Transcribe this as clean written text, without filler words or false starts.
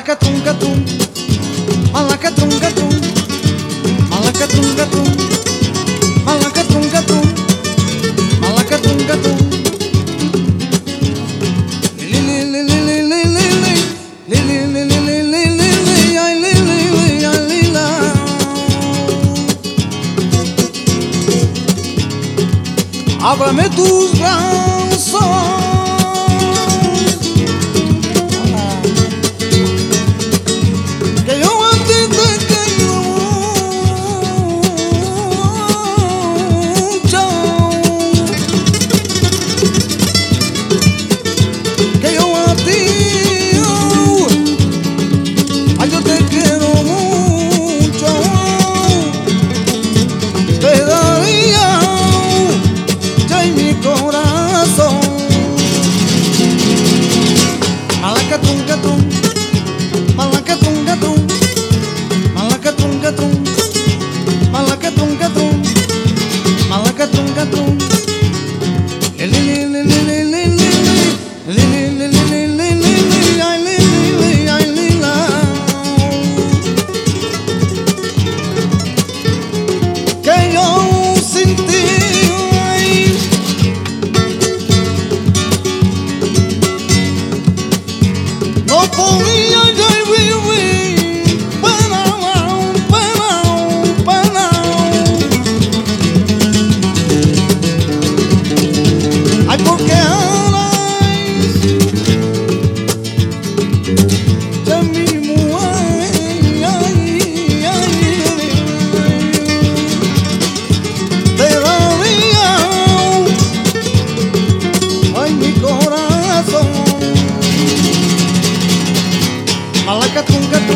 Malacatum, catum, malacatum, catum, malacatum, catum, malacatum, catum, malacatum, catum. Ábrame tus brazos, que yo a ti te quiero mucho, que yo a ti, ay, yo te quiero mucho, te daría en mi corazón. Malacatum, catum, malacatum, catum, malacatum, catum, malacatum, catum, malacatum, catum. Que yo sin ti no podía ya vivir, para, ay, porque ahora de mi mujer, te daría, ay, mi corazón. Malacatum, catum.